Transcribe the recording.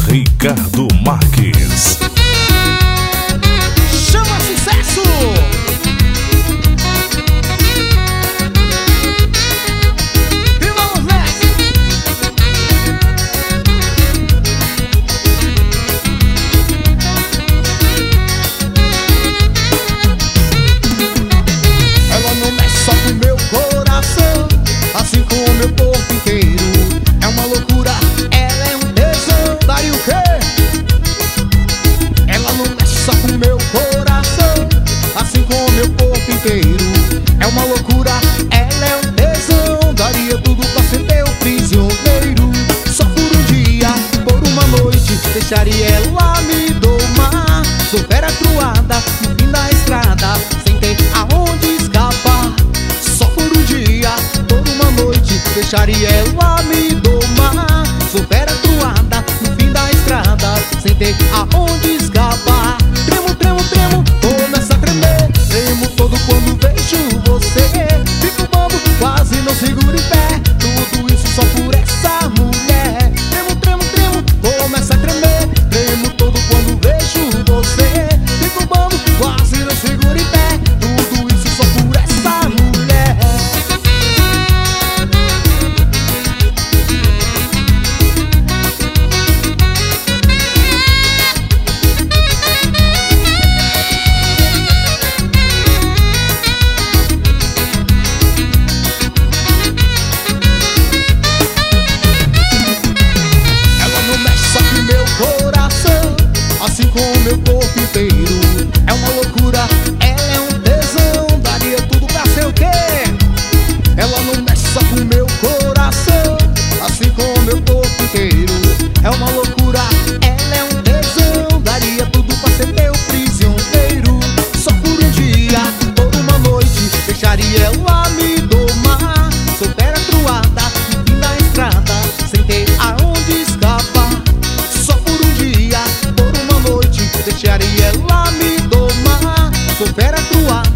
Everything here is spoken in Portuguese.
Ricardo Marques. Chama sucesso! E vamos nessa! Ela não mexe só com meu coração, assim como o meu corpo inteiro. É uma loucura, ela é um tesão. Daria o quê? Ela não mexe só com meu coração, assim como o meu corpo inteiro. É uma loucura, ela é um tesão. Daria tudo pra ser teu prisioneiro. Só por um dia, por uma noite, deixaria ela me domar. Sou fera cruada no fim da estrada, sem ter aonde escapar. Só por um dia, por uma noite, deixaria ela me domar. Sou fera cruada no fim da estrada, sem ter aonde escapar. Tremo, tremo, tremo, começa a tremer. Tremo todo quando vejo você. Fico bobo, quase não seguro em pé. Tudo isso só por essa mulher. Tremo, tremo, tremo, começa a tremer. Tremo todo quando vejo você. Fico bobo, quase não seguro em pé. Tudo isso só por essa mulher. Assim como o meu corpo inteiro. É uma loucura, ela é um tesão. Daria tudo pra ser o quê? Ela não mexe só com o meu coração, assim como o meu corpo inteiro. É uma loucura, ela é um tesão. Daria tudo pra ser teu prisioneiro. Só por um dia, por uma noite, deixaria ela me domar. Sou fera cruada no fim da estrada, sem ter aonde escapar. Só por um dia, por uma noite, deixaria ela me domar. Sou fera cruada